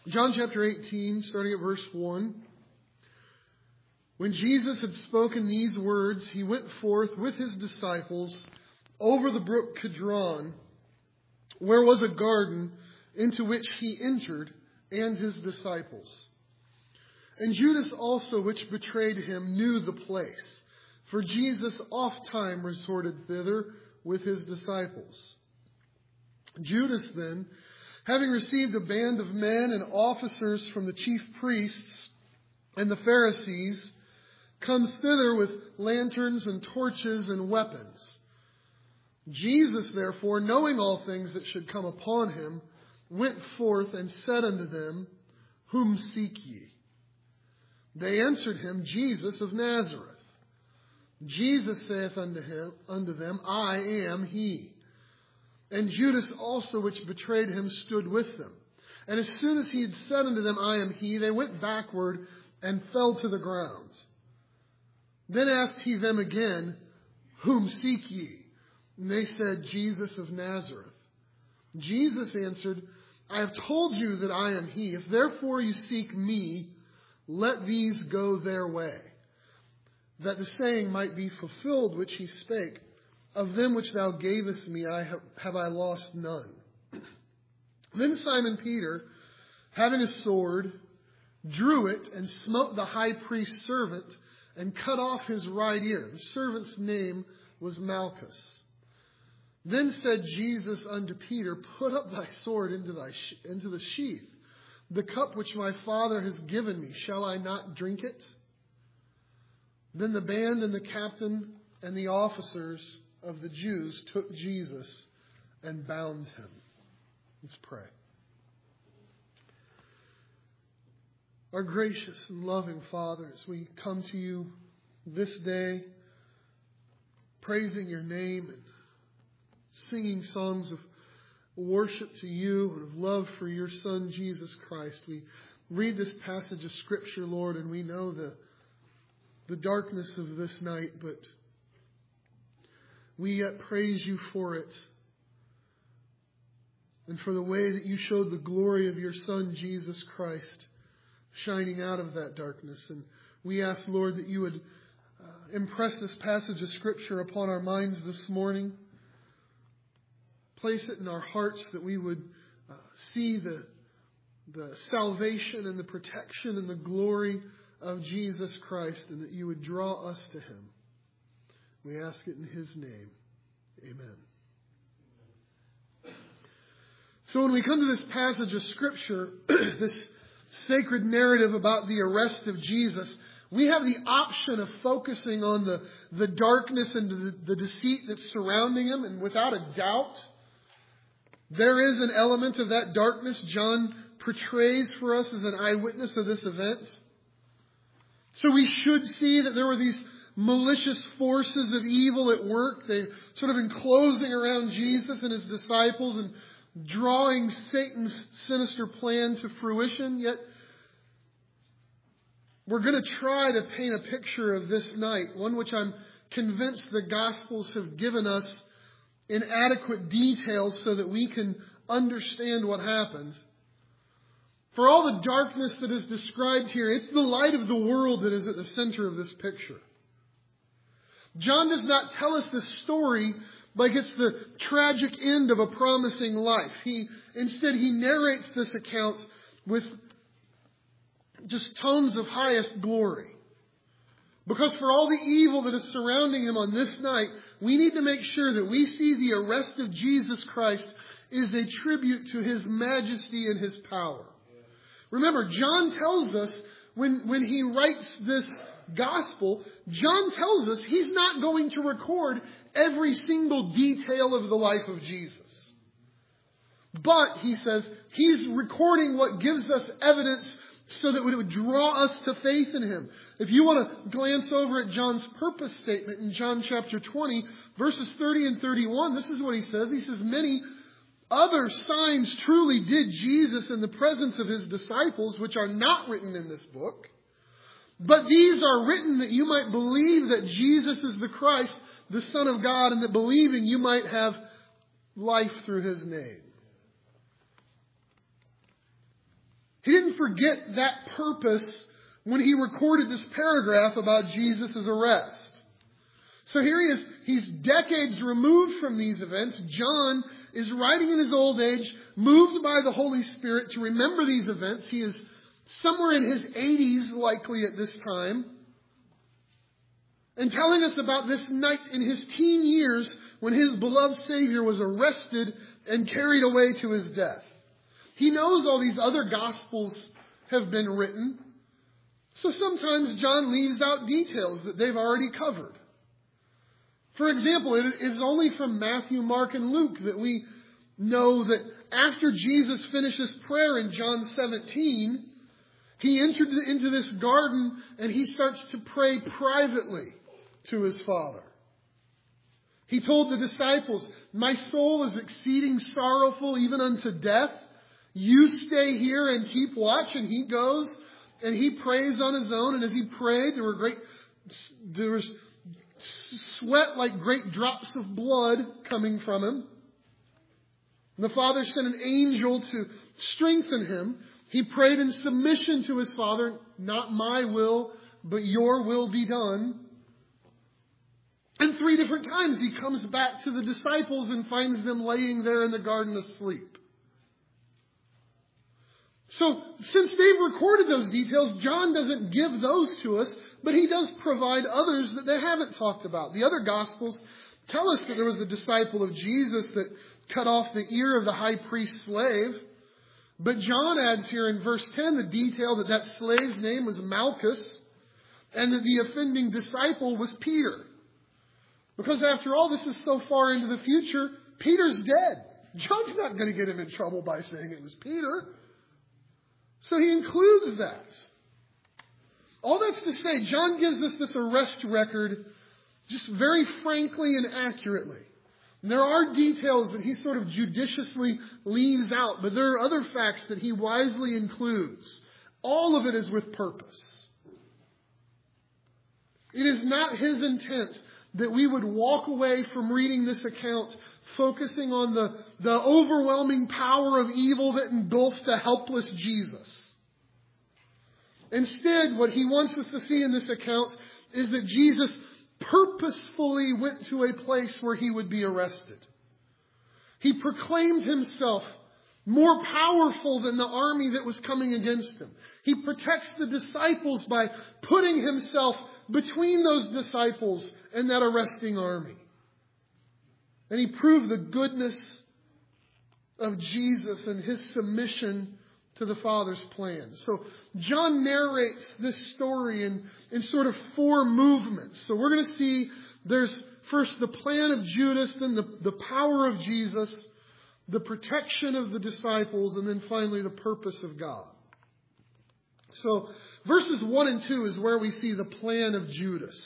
John chapter 18, starting at verse 1. When Jesus had spoken these words, he went forth with his disciples over the brook Kidron, where was a garden into which he entered, and his disciples. And Judas also, which betrayed him, knew the place, for Jesus oft-time resorted thither with his disciples. Judas then, having received a band of men and officers from the chief priests and the Pharisees, comes thither with lanterns and torches and weapons. Jesus, therefore, knowing all things that should come upon him, went forth and said unto them, Whom seek ye? They answered him, Jesus of Nazareth. Jesus saith unto them, I am he. And Judas also, which betrayed him, stood with them. And as soon as he had said unto them, I am he, they went backward and fell to the ground. Then asked he them again, Whom seek ye? And they said, Jesus of Nazareth. Jesus answered, I have told you that I am he. If therefore you seek me, let these go their way, that the saying might be fulfilled which he spake, Of them which thou gavest me have I lost none. Then Simon Peter, having a sword, drew it and smote the high priest's servant and cut off his right ear. The servant's name was Malchus. Then said Jesus unto Peter, Put up thy sword into the sheath. The cup which my Father has given me, shall I not drink it? Then the band and the captain and the officers of the Jews took Jesus and bound him. Let's pray. Our gracious and loving Father, as we come to you this day, praising your name and singing songs of worship to you and of love for your Son, Jesus Christ, we read this passage of Scripture, Lord, and we know the darkness of this night, but we yet praise you for it and for the way that you showed the glory of your Son, Jesus Christ, shining out of that darkness. And we ask, Lord, that you would impress this passage of Scripture upon our minds this morning. Place it in our hearts that we would see the salvation and the protection and the glory of Jesus Christ, and that you would draw us to him. We ask it in his name. Amen. So when we come to this passage of Scripture, this sacred narrative about the arrest of Jesus, we have the option of focusing on the darkness and the deceit that's surrounding him. And without a doubt, there is an element of that darkness John portrays for us as an eyewitness of this event. So we should see that there were these malicious forces of evil at work. They sort of enclosing around Jesus and his disciples and drawing Satan's sinister plan to fruition. Yet we're going to try to paint a picture of this night, one which I'm convinced the Gospels have given us in adequate detail so that we can understand what happened. For all the darkness that is described here, it's the light of the world that is at the center of this picture. John does not tell us this story like it's the tragic end of a promising life. Instead, he narrates this account with just tones of highest glory. Because for all the evil that is surrounding him on this night, we need to make sure that we see the arrest of Jesus Christ is a tribute to his majesty and his power. Remember, John tells us when he writes this gospel, John tells us he's not going to record every single detail of the life of Jesus. But, he says, he's recording what gives us evidence so that it would draw us to faith in him. If you want to glance over at John's purpose statement in John chapter 20, verses 30 and 31, this is what he says. He says, Many other signs truly did Jesus in the presence of his disciples, which are not written in this book. But these are written that you might believe that Jesus is the Christ, the Son of God, and that believing you might have life through his name. He didn't forget that purpose when he recorded this paragraph about Jesus' arrest. So here he is. He's decades removed from these events. John is writing in his old age, moved by the Holy Spirit to remember these events. He is somewhere in his 80s likely at this time. And telling us about this night in his teen years when his beloved Savior was arrested and carried away to his death. He knows all these other Gospels have been written. So sometimes John leaves out details that they've already covered. For example, it is only from Matthew, Mark, and Luke that we know that after Jesus finishes prayer in John 17, he entered into this garden and he starts to pray privately to his Father. He told the disciples, "My soul is exceeding sorrowful even unto death. You stay here and keep watch." And he goes and he prays on his own. And as he prayed, there was sweat like great drops of blood coming from him. And the Father sent an angel to strengthen him. He prayed in submission to his Father, "Not my will, but your will be done." And 3 different times he comes back to the disciples and finds them laying there in the garden asleep. So, since they've recorded those details, John doesn't give those to us, but he does provide others that they haven't talked about. The other Gospels tell us that there was a disciple of Jesus that cut off the ear of the high priest's slave. But John adds here in verse 10 the detail that that slave's name was Malchus and that the offending disciple was Peter. Because after all, this is so far into the future, Peter's dead. John's not going to get him in trouble by saying it was Peter. So he includes that. All that's to say, John gives us this arrest record just very frankly and accurately. And there are details that he sort of judiciously leaves out, but there are other facts that he wisely includes. All of it is with purpose. It is not his intent that we would walk away from reading this account focusing on the overwhelming power of evil that engulfed a helpless Jesus. Instead, what he wants us to see in this account is that Jesus purposefully went to a place where he would be arrested. He proclaimed himself more powerful than the army that was coming against him. He protects the disciples by putting himself between those disciples and that arresting army. And he proved the goodness of Jesus and his submission to the Father's plan. So John narrates this story in sort of 4 movements. So we're going to see there's first the plan of Judas, then the power of Jesus, the protection of the disciples, and then finally the purpose of God. So verses 1 and 2 is where we see the plan of Judas.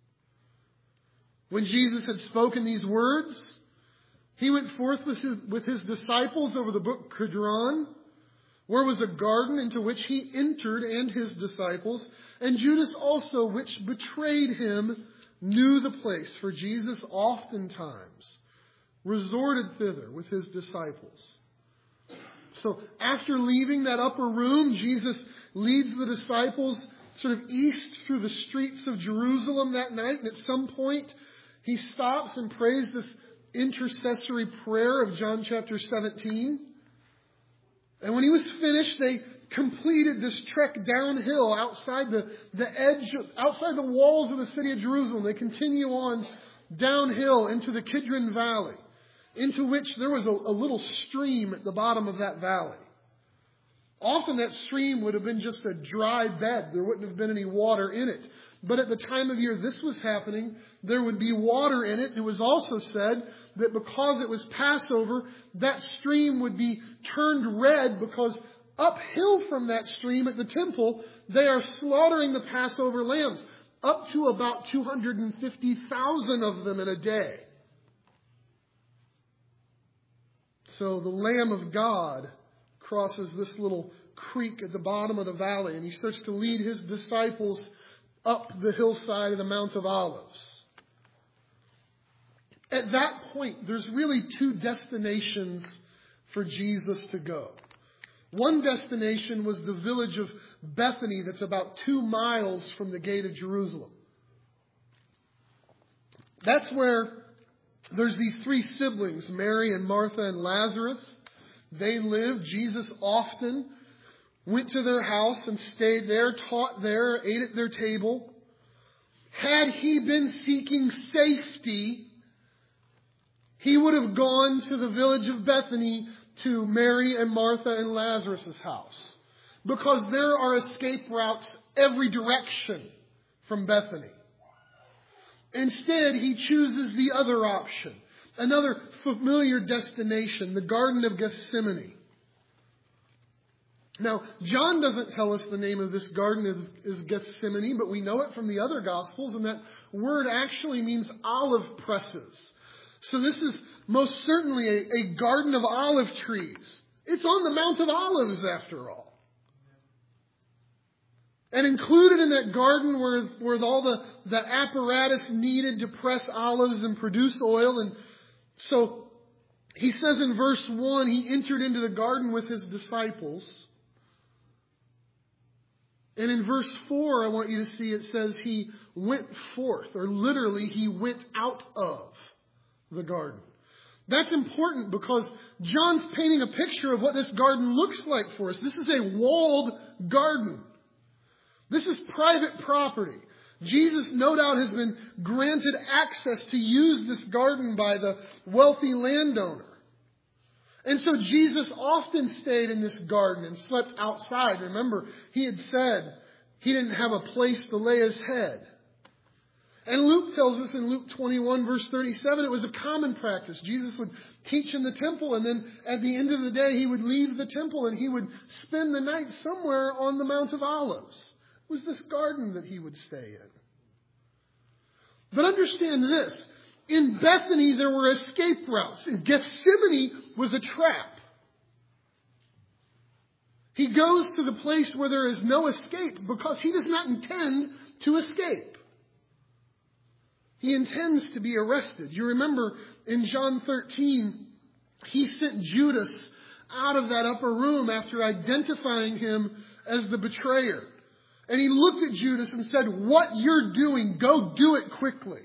When Jesus had spoken these words, he went forth with his disciples over the brook Kidron, where was a garden into which he entered and his disciples. And Judas also, which betrayed him, knew the place, for Jesus oftentimes resorted thither with his disciples. So after leaving that upper room, Jesus leads the disciples sort of east through the streets of Jerusalem that night. And at some point, he stops and prays this intercessory prayer of John chapter 17. And when he was finished, they completed this trek downhill outside outside the walls of the city of Jerusalem. They continue on downhill into the Kidron Valley, into which there was a little stream at the bottom of that valley. Often that stream would have been just a dry bed. There wouldn't have been any water in it. But at the time of year this was happening, there would be water in it. It was also said that because it was Passover, that stream would be turned red because uphill from that stream at the temple, they are slaughtering the Passover lambs, up to about 250,000 of them in a day. So the Lamb of God crosses this little creek at the bottom of the valley, and he starts to lead his disciples up the hillside of the Mount of Olives. At that point, there's really 2 destinations for Jesus to go. One destination was the village of Bethany that's about 2 miles from the gate of Jerusalem. That's where there's these 3 siblings, Mary and Martha and Lazarus. They lived. Jesus often went to their house and stayed there, taught there, ate at their table. Had he been seeking safety, he would have gone to the village of Bethany to Mary and Martha and Lazarus' house, because there are escape routes every direction from Bethany. Instead, he chooses the other option, another familiar destination, the Garden of Gethsemane. Now, John doesn't tell us the name of this garden is Gethsemane, but we know it from the other Gospels, and that word actually means olive presses. So this is most certainly a garden of olive trees. It's on the Mount of Olives, after all. And included in that garden were all the apparatus needed to press olives and produce oil. And so he says in verse 1, he entered into the garden with his disciples. And in verse 4, I want you to see it says he went forth, or literally he went out of the garden. That's important because John's painting a picture of what this garden looks like for us. This is a walled garden. This is private property. Jesus, no doubt, has been granted access to use this garden by the wealthy landowner. And so Jesus often stayed in this garden and slept outside. Remember, he had said he didn't have a place to lay his head. And Luke tells us in Luke 21, verse 37, it was a common practice. Jesus would teach in the temple, and then at the end of the day, he would leave the temple and he would spend the night somewhere on the Mount of Olives. It was this garden that he would stay in. But understand this. In Bethany, there were escape routes. And Gethsemane was a trap. He goes to the place where there is no escape because he does not intend to escape. He intends to be arrested. You remember in John 13, he sent Judas out of that upper room after identifying him as the betrayer. And he looked at Judas and said, "What you're doing, go do it quickly."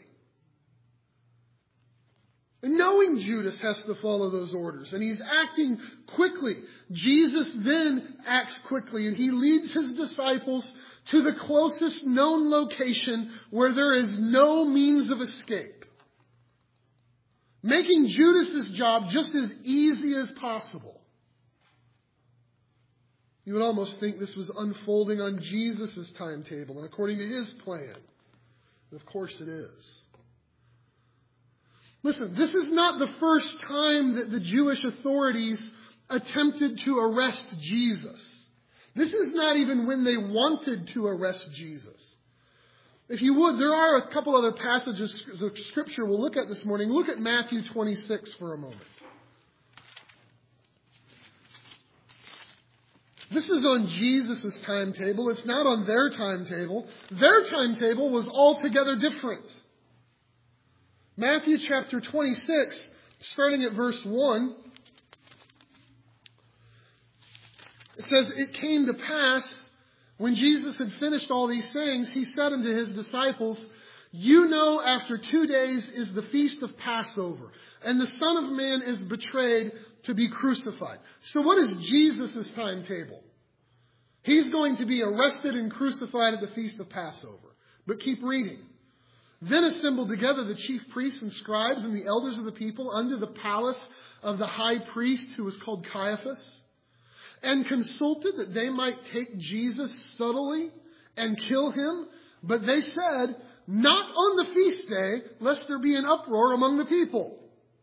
And knowing Judas has to follow those orders, and he's acting quickly. Jesus then acts quickly, and he leads his disciples to the closest known location where there is no means of escape, making Judas's job just as easy as possible. You would almost think this was unfolding on Jesus' timetable and according to his plan. And of course it is. Listen, this is not the first time that the Jewish authorities attempted to arrest Jesus. This is not even when they wanted to arrest Jesus. If you would, there are a couple other passages of Scripture we'll look at this morning. Look at Matthew 26 for a moment. This is on Jesus' timetable. It's not on their timetable. Their timetable was altogether different. Matthew chapter 26, starting at verse 1, it says, "It came to pass, when Jesus had finished all these sayings, he said unto his disciples, 'You know, after 2 days is the feast of Passover, and the Son of Man is betrayed to be crucified.'" So what is Jesus' timetable? He's going to be arrested and crucified at the feast of Passover. But keep reading. "Then assembled together the chief priests and scribes and the elders of the people unto the palace of the high priest, who was called Caiaphas, and consulted that they might take Jesus subtly and kill him. But they said, Not on the feast day, lest there be an uproar among the people."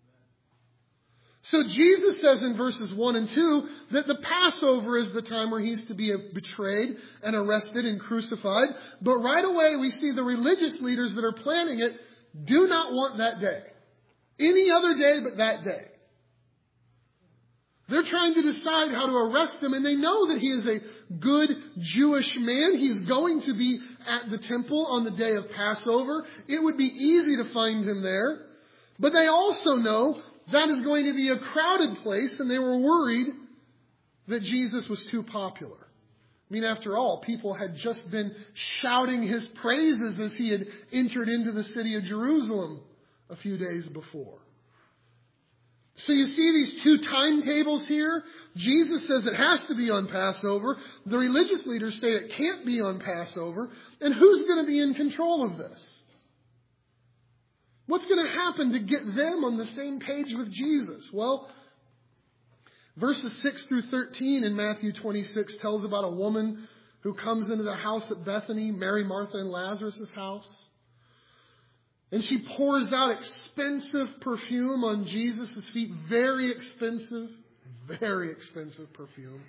So Jesus says in verses 1 and 2 that the Passover is the time where he's to be betrayed and arrested and crucified. But right away we see the religious leaders that are planning it do not want that day. Any other day but that day. They're trying to decide how to arrest him, and they know that he is a good Jewish man. He's going to be at the temple on the day of Passover. It would be easy to find him there. But they also know that is going to be a crowded place, and they were worried that Jesus was too popular. I mean, after all, people had just been shouting his praises as he had entered into the city of Jerusalem a few days before. So you see these two timetables here. Jesus says it has to be on Passover. The religious leaders say it can't be on Passover. And who's going to be in control of this? What's going to happen to get them on the same page with Jesus? Well, verses 6 through 13 in Matthew 26 tells about a woman who comes into the house at Bethany, Mary, Martha, and Lazarus' house. And she pours out expensive perfume on Jesus' feet. Very expensive perfume.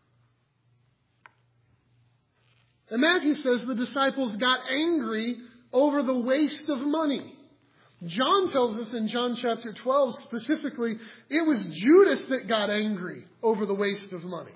And Matthew says the disciples got angry over the waste of money. John tells us in John chapter 12 specifically, it was Judas that got angry over the waste of money.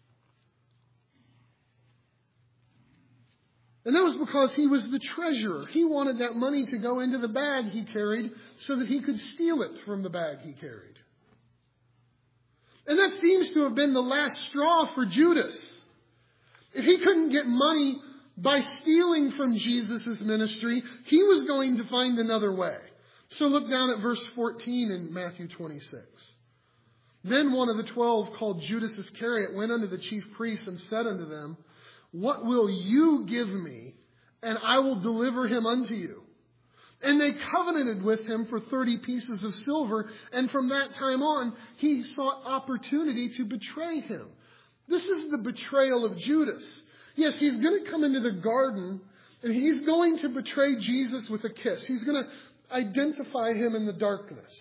And that was because he was the treasurer. He wanted that money to go into the bag he carried so that he could steal it from the bag he carried. And that seems to have been the last straw for Judas. If he couldn't get money by stealing from Jesus' ministry, he was going to find another way. So look down at verse 14 in Matthew 26. Then one of the 12, called Judas Iscariot, went unto the chief priests and said unto them, What will you give me, and I will deliver him unto you? And they covenanted with him for 30 pieces of silver, and from that time on, he sought opportunity to betray him. This is the betrayal of Judas. Yes, he's going to come into the garden, and he's going to betray Jesus with a kiss. He's going to identify him in the darkness.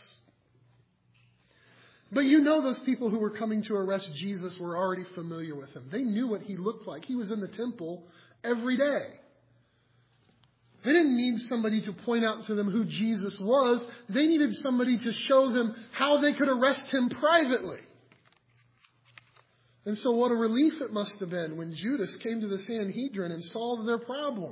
But you know those people who were coming to arrest Jesus were already familiar with him. They knew what he looked like. He was in the temple every day. They didn't need somebody to point out to them who Jesus was. They needed somebody to show them how they could arrest him privately. And so what a relief it must have been when Judas came to the Sanhedrin and solved their problem.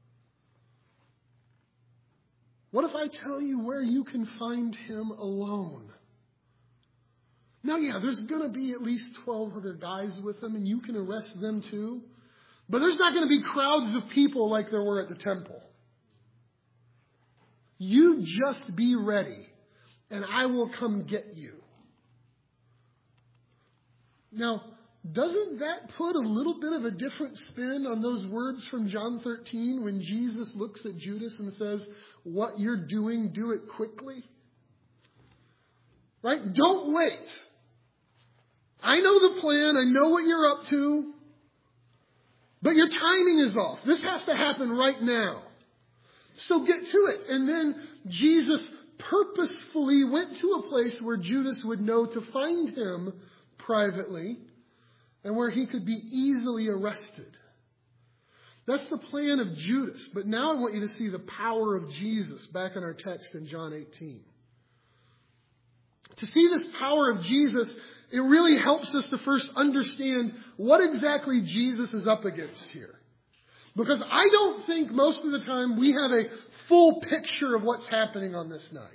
What if I tell you where you can find him alone? Now, yeah, there's going to be at least 12 other guys with him, and you can arrest them too. But there's not going to be crowds of people like there were at the temple. You just be ready, and I will come get you. Now, doesn't that put a little bit of a different spin on those words from John 13 when Jesus looks at Judas and says, what you're doing, do it quickly? Right? Don't wait. I know the plan. I know what you're up to. But your timing is off. This has to happen right now. So get to it. And then Jesus purposefully went to a place where Judas would know to find him privately and where he could be easily arrested. That's the plan of Judas. But now I want you to see the power of Jesus back in our text in John 18. To see this power of Jesus, it really helps us to first understand what exactly Jesus is up against here. Because I don't think most of the time we have a full picture of what's happening on this night.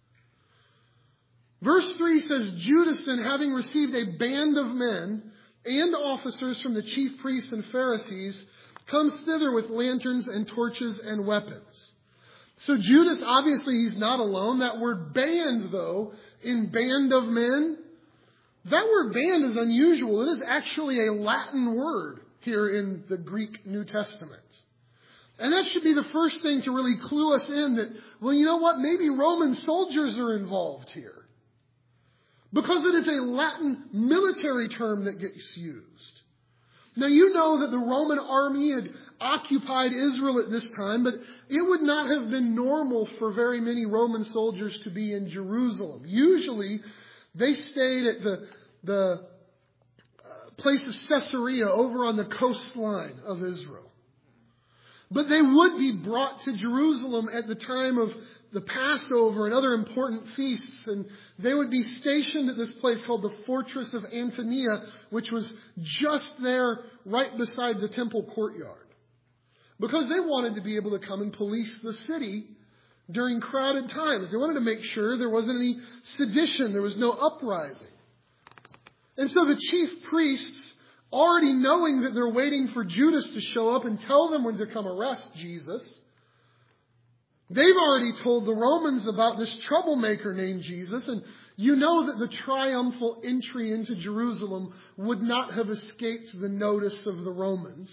Verse 3 says, Judas then, having received a band of men and officers from the chief priests and Pharisees, comes thither with lanterns and torches and weapons. So Judas, obviously he's not alone. That word band, though, in band of men, that word band is unusual. It is actually a Latin word here in the Greek New Testament. And that should be the first thing to really clue us in that, well, you know what? Maybe Roman soldiers are involved here. Because it is a Latin military term that gets used. Now, you know that the Roman army had occupied Israel at this time, but it would not have been normal for very many Roman soldiers to be in Jerusalem. Usually, they stayed at the place of Caesarea over on the coastline of Israel. But they would be brought to Jerusalem at the time of the Passover and other important feasts, and they would be stationed at this place called the Fortress of Antonia, which was just there right beside the temple courtyard. Because they wanted to be able to come and police the city during crowded times. They wanted to make sure there wasn't any sedition, there was no uprising. And so the chief priests, already knowing that they're waiting for Judas to show up and tell them when to come arrest Jesus, they've already told the Romans about this troublemaker named Jesus, and you know that the triumphal entry into Jerusalem would not have escaped the notice of the Romans.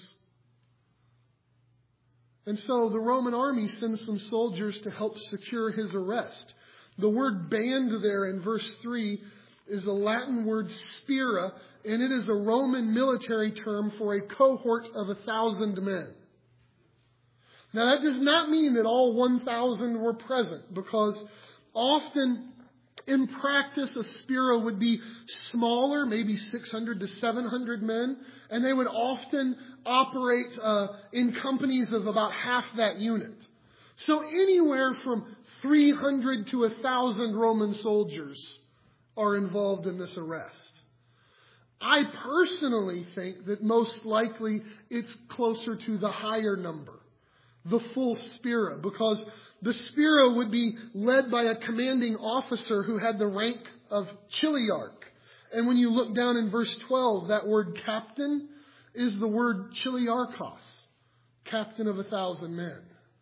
And so the Roman army sends some soldiers to help secure his arrest. The word band there in verse 3 is a Latin word spira, and it is a Roman military term for a cohort of 1,000 men. Now that does not mean that all 1,000 were present, because often in practice a spira would be smaller, maybe 600 to 700 men, and they would often operate in companies of about half that unit. So anywhere from 300 to 1,000 Roman soldiers are involved in this arrest. I personally think that most likely it's closer to the higher number, the full spira, because the spira would be led by a commanding officer who had the rank of chiliarch. And when you look down in verse 12, that word captain is the word chiliarchos, captain of 1,000 men.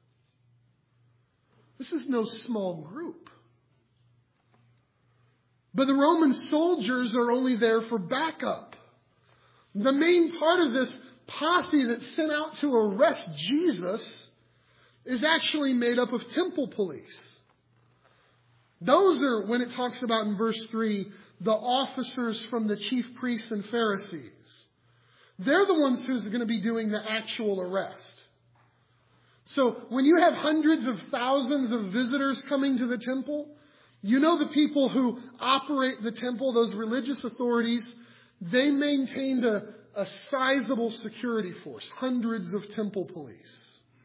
This is no small group. But the Roman soldiers are only there for backup. The main part of this posse that's sent out to arrest Jesus is actually made up of temple police. Those are, when it talks about in verse 3, the officers from the chief priests and Pharisees. They're the ones who's going to be doing the actual arrest. So when you have hundreds of thousands of visitors coming to the temple, you know the people who operate the temple, those religious authorities, they maintained a sizable security force, hundreds of temple police.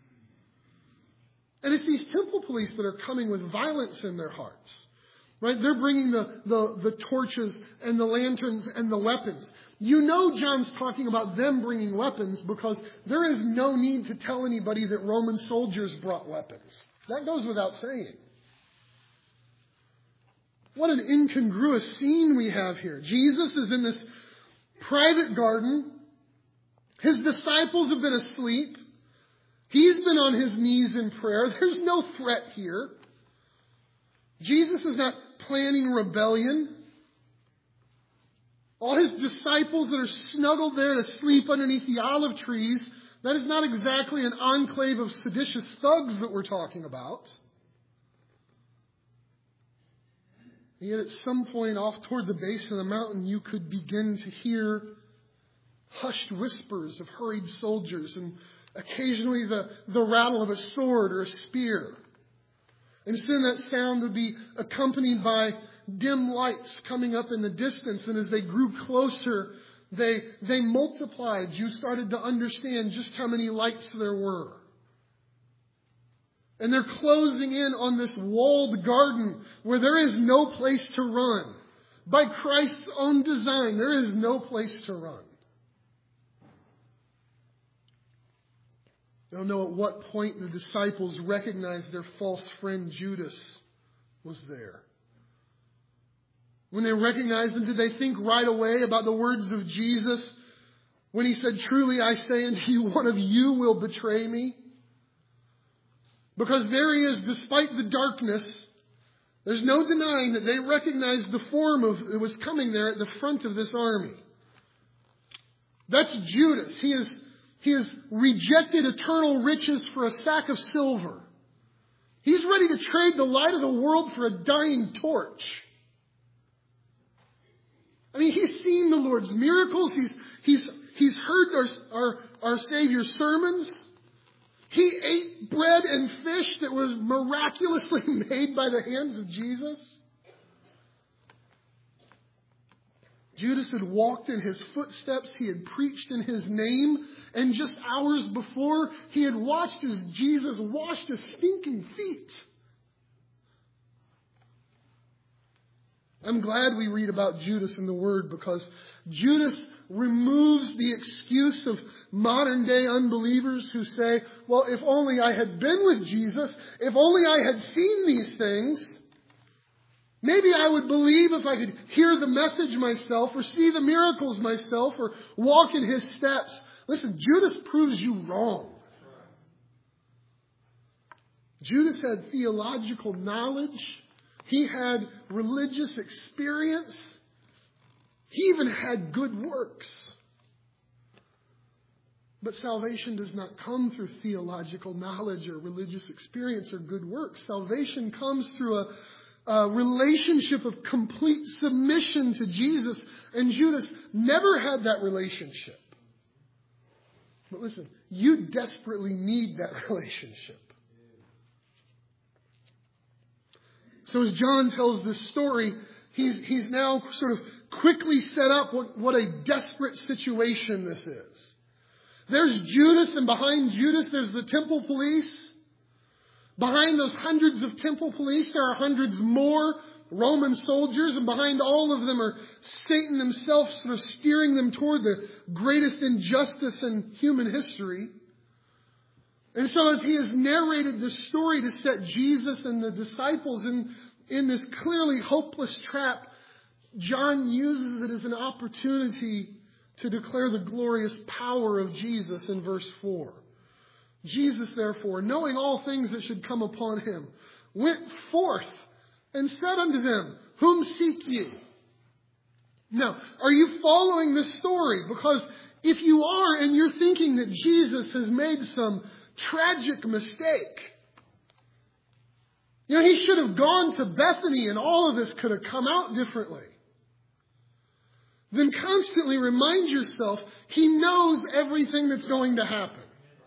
And it's these temple police that are coming with violence in their hearts. Right? They're bringing the torches and the lanterns and the weapons. You know John's talking about them bringing weapons because there is no need to tell anybody that Roman soldiers brought weapons. That goes without saying. What an incongruous scene we have here. Jesus is in this private garden. His disciples have been asleep. He's been on his knees in prayer. There's no threat here. Jesus is not planning rebellion. All his disciples that are snuggled there to sleep underneath the olive trees, that is not exactly an enclave of seditious thugs that we're talking about. And yet at some point off toward the base of the mountain, you could begin to hear hushed whispers of hurried soldiers and occasionally the rattle of a sword or a spear. And soon that sound would be accompanied by dim lights coming up in the distance. And as they grew closer, they multiplied. You started to understand just how many lights there were. And they're closing in on this walled garden where there is no place to run. By Christ's own design, there is no place to run. I don't know at what point the disciples recognized their false friend Judas was there. When they recognized him, did they think right away about the words of Jesus when he said, "Truly I say unto you, one of you will betray me"? Because there he is, despite the darkness. There's no denying that they recognized the form that was coming there at the front of this army. That's Judas. He has rejected eternal riches for a sack of silver. He's ready to trade the light of the world for a dying torch. I mean, he's seen the Lord's miracles. He's heard our Savior's sermons. He ate bread and fish that was miraculously made by the hands of Jesus. Judas had walked in his footsteps. He had preached in his name. And just hours before, he had watched as Jesus washed his stinking feet. I'm glad we read about Judas in the Word, because Judas removes the excuse of modern day unbelievers who say, well, if only I had been with Jesus, if only I had seen these things. Maybe I would believe if I could hear the message myself or see the miracles myself or walk in his steps. Listen, Judas proves you wrong. Judas had theological knowledge. He had religious experience. He even had good works. But salvation does not come through theological knowledge or religious experience or good works. Salvation comes through a relationship of complete submission to Jesus. And Judas never had that relationship. But listen, you desperately need that relationship. So as John tells this story, he's now sort of quickly set up what a desperate situation this is. There's Judas, and behind Judas there's the temple police. Behind those hundreds of temple police there are hundreds more Roman soldiers, and behind all of them are Satan himself sort of steering them toward the greatest injustice in human history. And so as he has narrated this story to set Jesus and the disciples in this clearly hopeless trap, John uses it as an opportunity to declare the glorious power of Jesus in verse 4. Jesus, therefore, knowing all things that should come upon him, went forth and said unto them, Whom seek ye? Now, are you following this story? Because if you are and you're thinking that Jesus has made some tragic mistake, he should have gone to Bethany and all of this could have come out differently, then constantly remind yourself he knows everything that's going to happen.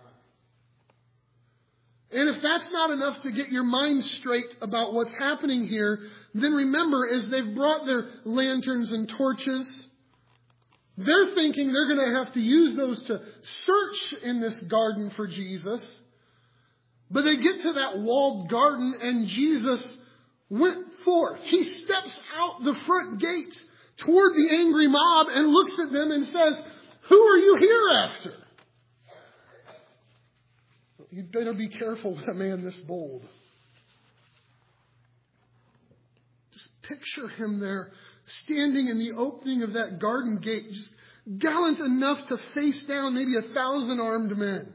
And if that's not enough to get your mind straight about what's happening here, then remember, as they've brought their lanterns and torches, they're thinking they're going to have to use those to search in this garden for Jesus. But they get to that walled garden and Jesus went forth. He steps out the front gate toward the angry mob and looks at them and says, Who are you here after? You better be careful with a man this bold. Just picture him there standing in the opening of that garden gate, just gallant enough to face down maybe 1,000 armed men.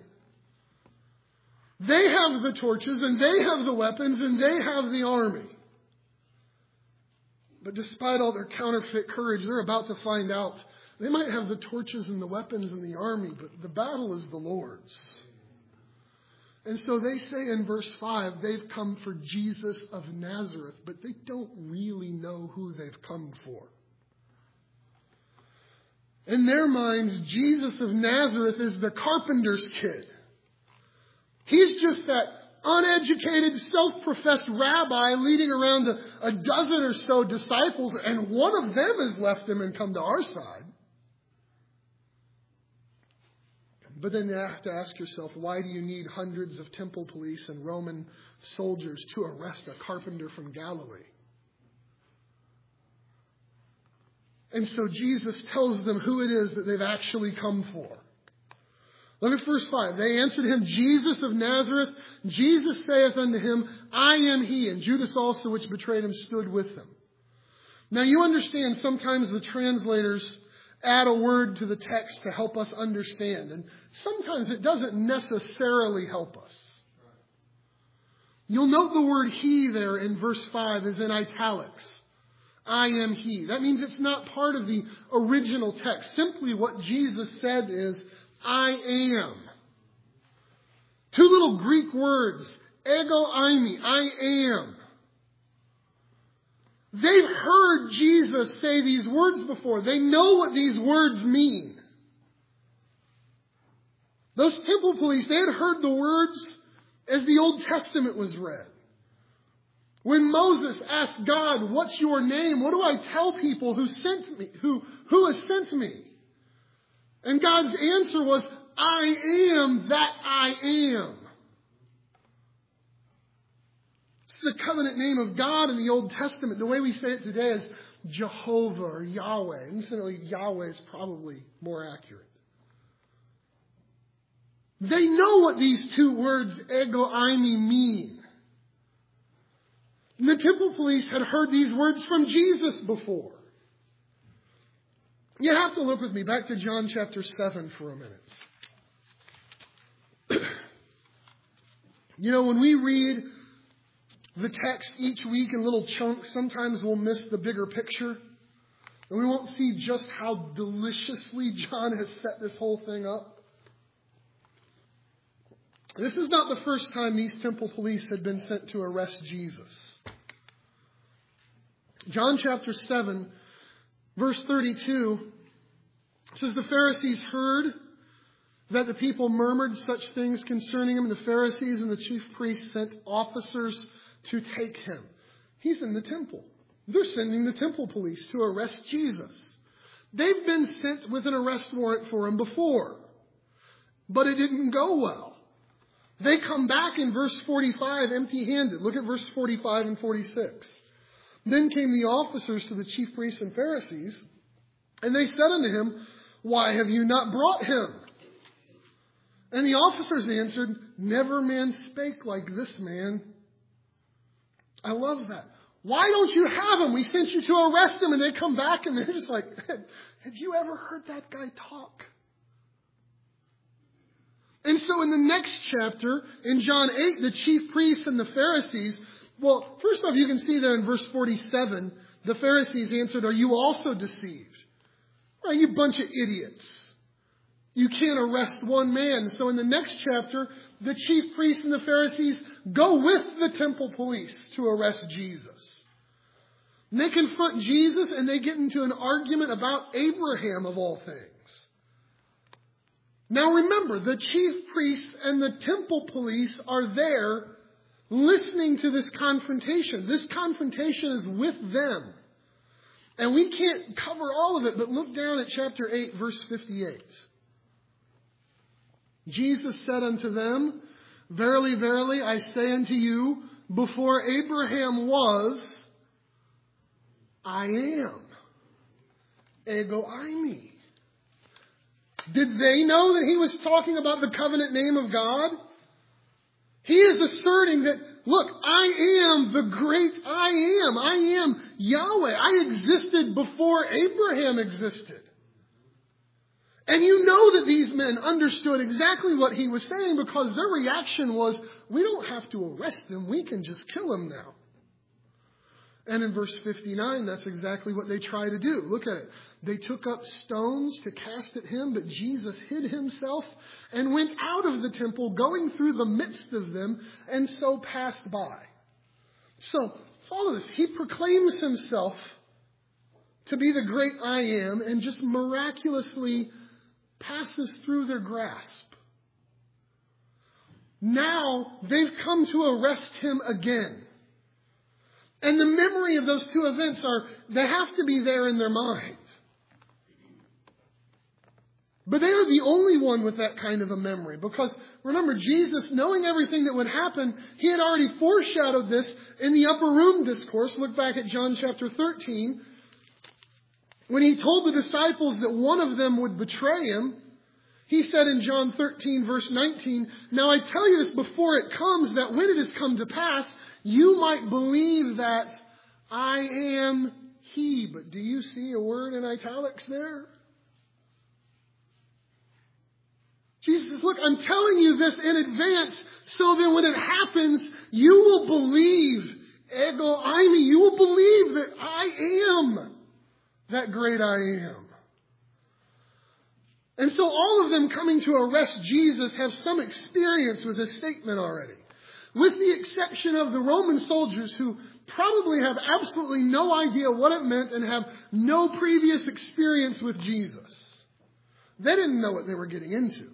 They have the torches and they have the weapons and they have the army. But despite all their counterfeit courage, they're about to find out. They might have the torches and the weapons and the army, but the battle is the Lord's. And so they say in verse 5, they've come for Jesus of Nazareth, but they don't really know who they've come for. In their minds, Jesus of Nazareth is the carpenter's kid. He's just that uneducated, self-professed rabbi leading around a dozen or so disciples, and one of them has left him and come to our side. But then you have to ask yourself, why do you need hundreds of temple police and Roman soldiers to arrest a carpenter from Galilee? And so Jesus tells them who it is that they've actually come for. Look at verse 5. They answered him, Jesus of Nazareth. Jesus saith unto him, I am he. And Judas also, which betrayed him, stood with them. Now you understand sometimes the translators add a word to the text to help us understand. And sometimes it doesn't necessarily help us. You'll note the word he there in verse 5 is in italics. I am he. That means it's not part of the original text. Simply what Jesus said is, I am. Two little Greek words, ego eimi, I am. They've heard Jesus say these words before. They know what these words mean. Those temple police, they had heard the words as the Old Testament was read. When Moses asked God, what's your name? What do I tell people who sent me? Who has sent me? And God's answer was, I am that I am. It's the covenant name of God in the Old Testament. The way we say it today is Jehovah or Yahweh. Incidentally, Yahweh is probably more accurate. They know what these two words, ego eimi, mean. And the temple police had heard these words from Jesus before. You have to look with me back to John chapter 7 for a minute. When we read the text each week in little chunks, sometimes we'll miss the bigger picture. And we won't see just how deliciously John has set this whole thing up. This is not the first time these temple police had been sent to arrest Jesus. John chapter 7, verse 32 says, the Pharisees heard that the people murmured such things concerning him. And the Pharisees and the chief priests sent officers to take him. He's in the temple. They're sending the temple police to arrest Jesus. They've been sent with an arrest warrant for him before. But it didn't go well. They come back in verse 45 empty-handed. Look at verse 45 and 46. Then came the officers to the chief priests and Pharisees, and they said unto him, why have you not brought him? And the officers answered, never man spake like this man. I love that. Why don't you have him? We sent you to arrest him. And they come back and they're just like, have you ever heard that guy talk? And so in the next chapter, in John 8, the chief priests and the Pharisees, well, first off, you can see there in verse 47, the Pharisees answered, are you also deceived? Right, you bunch of idiots. You can't arrest one man. So in the next chapter, the chief priests and the Pharisees go with the temple police to arrest Jesus. And they confront Jesus and they get into an argument about Abraham of all things. Now remember, the chief priests and the temple police are there listening to this confrontation. This confrontation is with them. And we can't cover all of it, but look down at chapter 8, verse 58. Jesus said unto them, verily, verily, I say unto you, before Abraham was, I am. Ego eimi. Did they know that he was talking about the covenant name of God? He is asserting that, look, I am the great I am. I am Yahweh. I existed before Abraham existed. And you know that these men understood exactly what he was saying because their reaction was, we don't have to arrest him. We can just kill him now. And in verse 59, that's exactly what they try to do. Look at it. They took up stones to cast at him, but Jesus hid himself and went out of the temple, going through the midst of them, and so passed by. So, follow this. He proclaims himself to be the great I am and just miraculously passes through their grasp. Now, they've come to arrest him again. And the memory of those two events they have to be there in their minds. But they are the only one with that kind of a memory. Because remember, Jesus, knowing everything that would happen, he had already foreshadowed this in the upper room discourse. Look back at John chapter 13. When he told the disciples that one of them would betray him, he said in John 13 verse 19, now I tell you this before it comes, that when it has come to pass, you might believe that I am he. But do you see a word in italics there? Jesus says, look, I'm telling you this in advance so that when it happens, you will believe, ego eimi, you will believe that I am that great I am. And so all of them coming to arrest Jesus have some experience with this statement already. With the exception of the Roman soldiers who probably have absolutely no idea what it meant and have no previous experience with Jesus. They didn't know what they were getting into.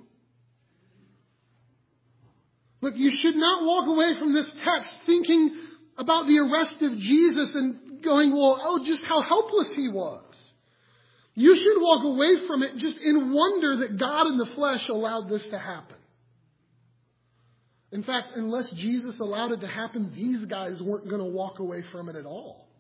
Look, you should not walk away from this text thinking about the arrest of Jesus and going, just how helpless he was. You should walk away from it just in wonder that God in the flesh allowed this to happen. In fact, unless Jesus allowed it to happen, these guys weren't going to walk away from it at all.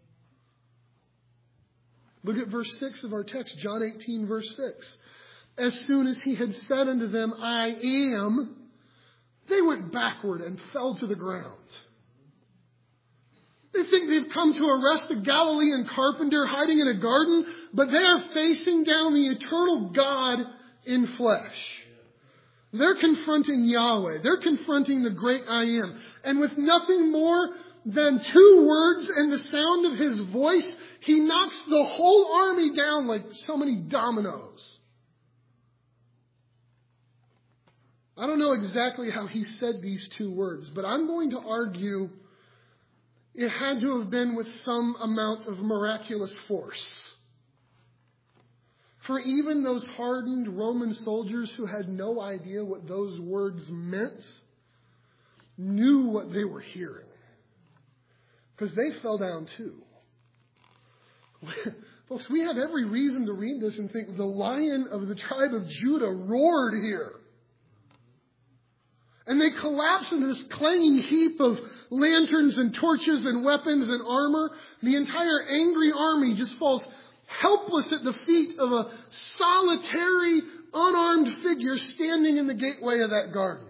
Look at verse 6 of our text, John 18, verse 6. As soon as he had said unto them, I am, they went backward and fell to the ground. They think they've come to arrest a Galilean carpenter hiding in a garden, but they are facing down the eternal God in flesh. They're confronting Yahweh. They're confronting the great I Am. And with nothing more than 2 words and the sound of his voice, he knocks the whole army down like so many dominoes. I don't know exactly how he said these 2 words, but I'm going to argue it had to have been with some amount of miraculous force. For even those hardened Roman soldiers who had no idea what those words meant knew what they were hearing. Because they fell down too. Folks, we have every reason to read this and think the Lion of the tribe of Judah roared here. And they collapse into this clanging heap of lanterns and torches and weapons and armor. The entire angry army just falls helpless at the feet of a solitary, unarmed figure standing in the gateway of that garden.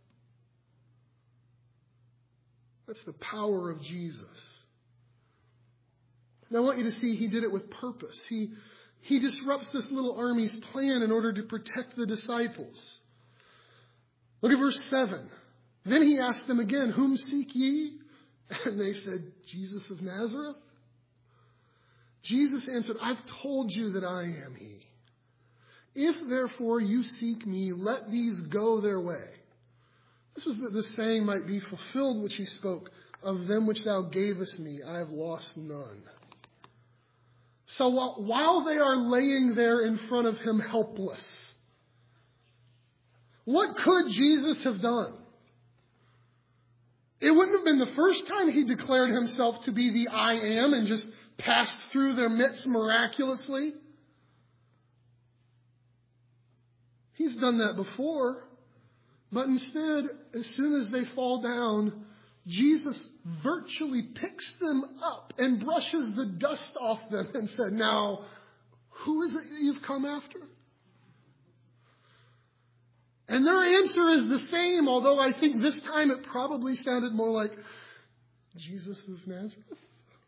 That's the power of Jesus. Now I want you to see he did it with purpose. He disrupts this little army's plan in order to protect the disciples. Look at verse 7. Then he asked them again, "Whom seek ye?" And they said, "Jesus of Nazareth." Jesus answered, "I've told you that I am he. If therefore you seek me, let these go their way." This was that the saying might be fulfilled which he spoke, "Of them which thou gavest me, I have lost none." So while they are laying there in front of him helpless, what could Jesus have done? It wouldn't have been the first time he declared himself to be the I Am and just passed through their midst miraculously. He's done that before. But instead, as soon as they fall down, Jesus virtually picks them up and brushes the dust off them and said, "Now, who is it you've come after?" And their answer is the same, although I think this time it probably sounded more like, "Jesus of Nazareth."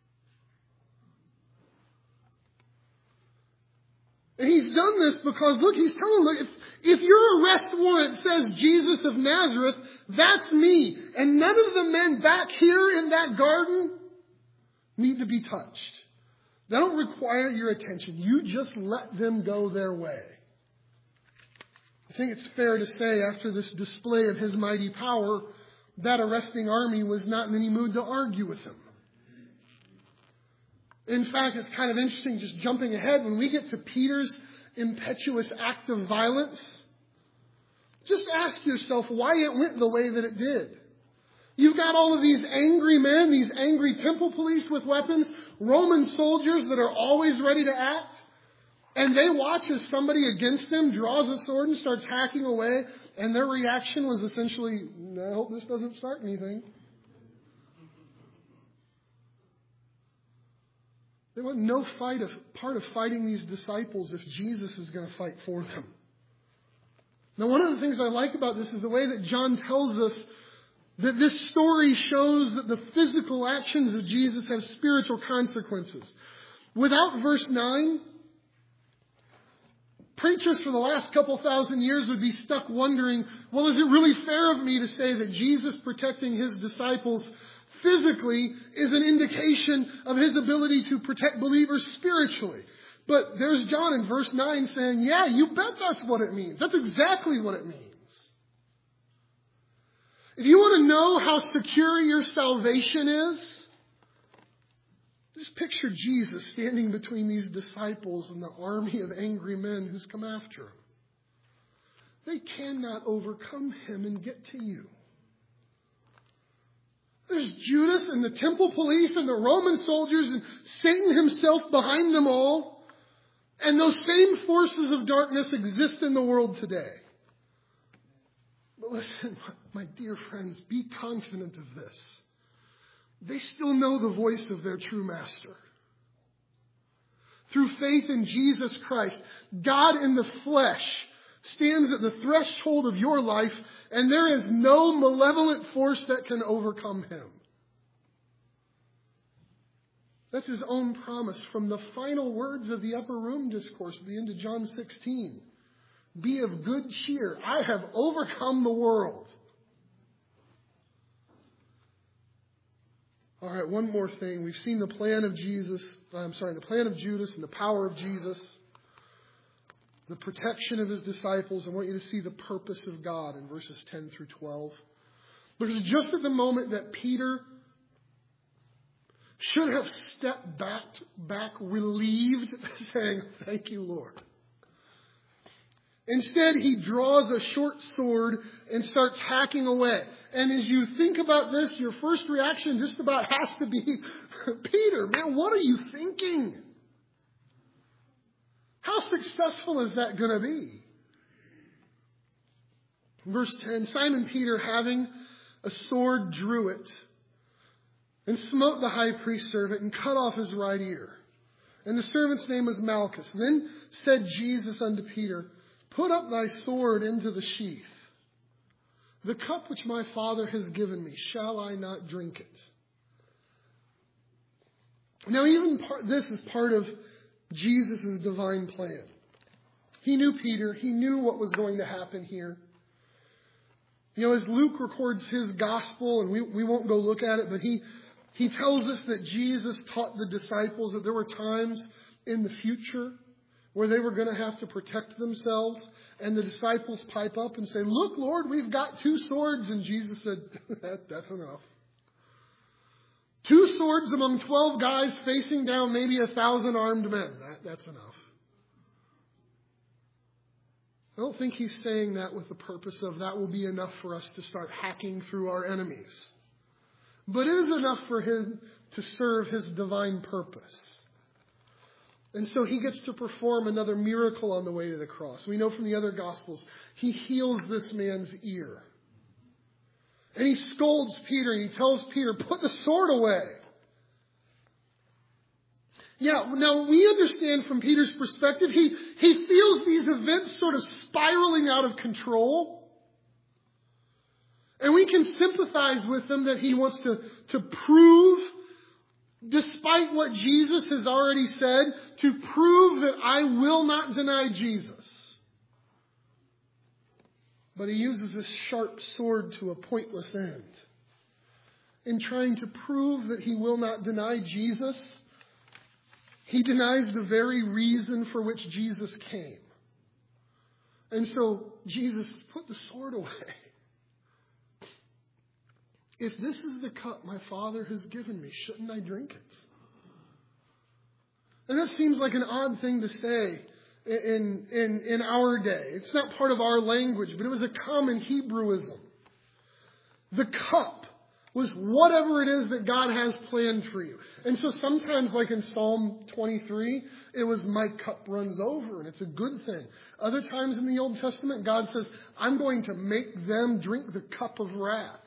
And he's done this because, look, he's telling them, look, if your arrest warrant says Jesus of Nazareth, that's me. And none of the men back here in that garden need to be touched. They don't require your attention. You just let them go their way. I think it's fair to say after this display of his mighty power, that arresting army was not in any mood to argue with him. In fact, it's kind of interesting, just jumping ahead, when we get to Peter's impetuous act of violence, just ask yourself why it went the way that it did. You've got all of these angry men, these angry temple police with weapons, Roman soldiers that are always ready to act, and they watch as somebody against them draws a sword and starts hacking away, and their reaction was essentially, "I hope this doesn't start anything." They want no part of fighting these disciples if Jesus is going to fight for them. Now, one of the things I like about this is the way that John tells us that this story shows that the physical actions of Jesus have spiritual consequences. Without verse 9, preachers for the last couple thousand years would be stuck wondering, well, is it really fair of me to say that Jesus protecting his disciples physically is an indication of his ability to protect believers spiritually? But there's John in verse 9 saying, yeah, you bet that's what it means. That's exactly what it means. If you want to know how secure your salvation is, just picture Jesus standing between these disciples and the army of angry men who's come after him. They cannot overcome him and get to you. There's Judas and the temple police and the Roman soldiers and Satan himself behind them all. And those same forces of darkness exist in the world today. But listen, my dear friends, be confident of this. They still know the voice of their true master. Through faith in Jesus Christ, God in the flesh stands at the threshold of your life, and there is no malevolent force that can overcome him. That's his own promise from the final words of the upper room discourse at the end of John 16. Be of good cheer. I have overcome the world. All right, one more thing. We've seen the plan of the plan of Judas and the power of Jesus, the protection of his disciples. I want you to see the purpose of God in verses 10 through 12. Because just at the moment that Peter should have stepped back relieved, saying, thank you, Lord. Instead, he draws a short sword and starts hacking away. And as you think about this, your first reaction just about has to be, Peter, man, what are you thinking? How successful is that going to be? Verse 10, Simon Peter, having a sword, drew it and smote the high priest's servant and cut off his right ear. And the servant's name was Malchus. Then said Jesus unto Peter, put up thy sword into the sheath. The cup which my Father has given me, shall I not drink it? Now, this is part of Jesus' divine plan. He knew Peter. He knew what was going to happen here. You know, as Luke records his gospel, and we won't go look at it, but he tells us that Jesus taught the disciples that there were times in the future where they were going to have to protect themselves. And the disciples pipe up and say, look, Lord, we've got 2 swords. And Jesus said, that's enough. 2 swords among 12 guys facing down maybe 1,000 armed men. That's enough. I don't think he's saying that with the purpose of that will be enough for us to start hacking through our enemies. But it is enough for him to serve his divine purpose. And so he gets to perform another miracle on the way to the cross. We know from the other Gospels, he heals this man's ear. And he scolds Peter and he tells Peter, put the sword away. Yeah, now we understand from Peter's perspective, he feels these events sort of spiraling out of control. And we can sympathize with him that he wants to prove, despite what Jesus has already said, to prove that I will not deny Jesus. But he uses this sharp sword to a pointless end. In trying to prove that he will not deny Jesus, he denies the very reason for which Jesus came. And so Jesus put the sword away. If this is the cup my Father has given me, shouldn't I drink it? And that seems like an odd thing to say in our day. It's not part of our language, but it was a common Hebrewism. The cup was whatever it is that God has planned for you. And so sometimes, like in Psalm 23, it was my cup runs over, and it's a good thing. Other times in the Old Testament, God says, I'm going to make them drink the cup of wrath.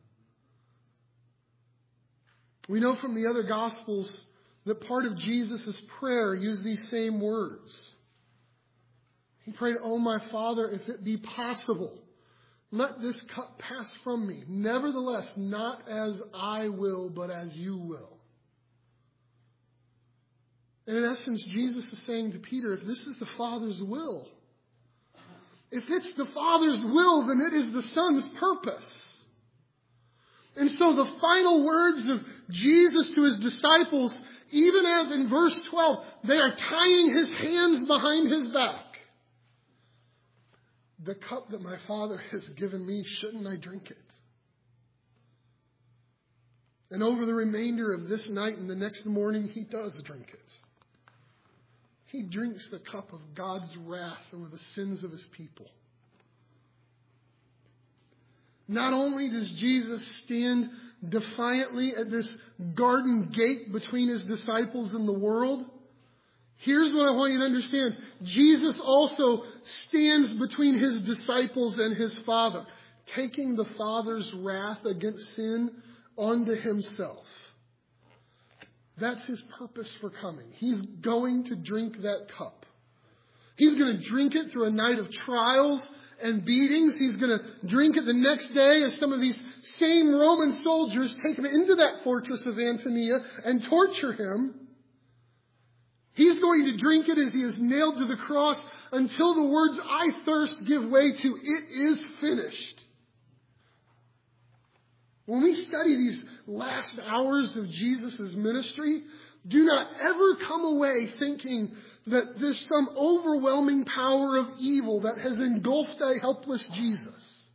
We know from the other Gospels that part of Jesus' prayer used these same words. He prayed, oh, my Father, if it be possible, let this cup pass from me. Nevertheless, not as I will, but as you will. And in essence, Jesus is saying to Peter, if this is the Father's will, if it's the Father's will, then it is the Son's purpose. And so the final words of Jesus to his disciples, even as in verse 12, they are tying his hands behind his back. The cup that my Father has given me, shouldn't I drink it? And over the remainder of this night and the next morning, he does drink it. He drinks the cup of God's wrath over the sins of his people. Not only does Jesus stand defiantly at this garden gate between his disciples and the world, here's what I want you to understand. Jesus also stands between his disciples and his Father, taking the Father's wrath against sin onto himself. That's his purpose for coming. He's going to drink that cup. He's going to drink it through a night of trials and beatings. He's going to drink it the next day as some of these same Roman soldiers take him into that fortress of Antonia and torture him. He's going to drink it as he is nailed to the cross until the words, "I thirst," give way to, "It is finished." When we study these last hours of Jesus' ministry, do not ever come away thinking that there's some overwhelming power of evil that has engulfed a helpless Jesus.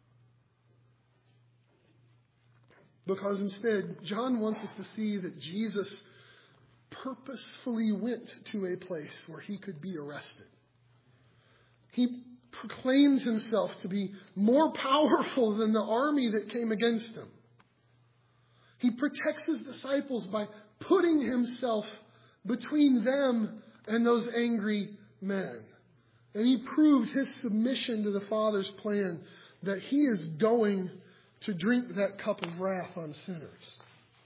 Because instead, John wants us to see that Jesus purposefully went to a place where he could be arrested. He proclaims himself to be more powerful than the army that came against him. He protects his disciples by putting himself between them and those angry men. And he proved his submission to the Father's plan that he is going to drink that cup of wrath on sinners.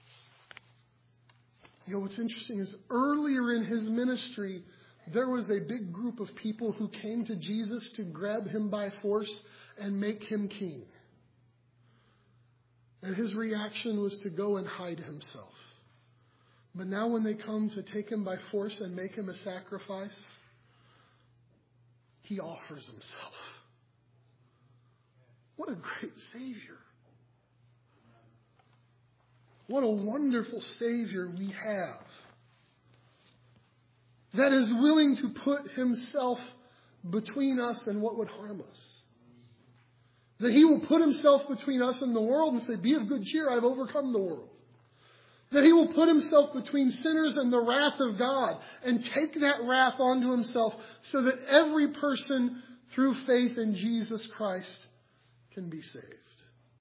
You know, what's interesting is earlier in his ministry, there was a big group of people who came to Jesus to grab him by force and make him king. And his reaction was to go and hide himself. But now when they come to take him by force and make him a sacrifice, he offers himself. What a great Savior. What a wonderful Savior we have, that is willing to put himself between us and what would harm us. That he will put himself between us and the world and say, "Be of good cheer, I've overcome the world." That he will put himself between sinners and the wrath of God and take that wrath onto himself so that every person through faith in Jesus Christ can be saved.